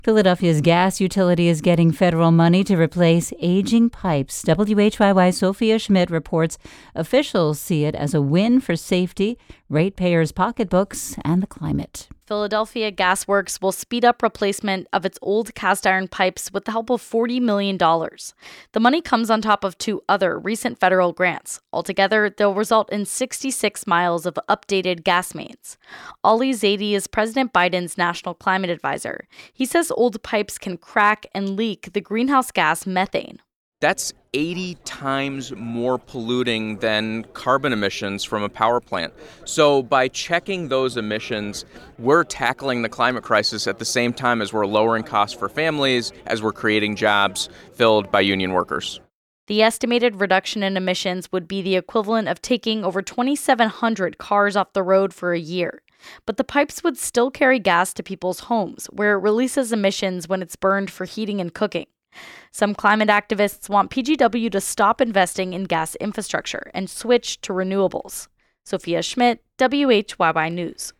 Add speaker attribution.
Speaker 1: Philadelphia's gas utility is getting federal money to replace aging pipes. WHYY's Sophia Schmidt reports officials see it as a win for safety, ratepayers' pocketbooks, and the climate.
Speaker 2: Philadelphia Gas Works will speed up replacement of its old cast iron pipes with the help of $40 million. The money comes on top of two other recent federal grants. Altogether, they'll result in 66 miles of updated gas mains. Ali Zaidi is President Biden's national climate advisor. He says old pipes can crack and leak the greenhouse gas methane.
Speaker 3: That's 80 times more polluting than carbon emissions from a power plant. So by checking those emissions, we're tackling the climate crisis at the same time as we're lowering costs for families, as we're creating jobs filled by union workers.
Speaker 2: The estimated reduction in emissions would be the equivalent of taking over 2,700 cars off the road for a year. But the pipes would still carry gas to people's homes, where it releases emissions when it's burned for heating and cooking. Some climate activists want PGW to stop investing in gas infrastructure and switch to renewables. Sophia Schmidt, WHYY News.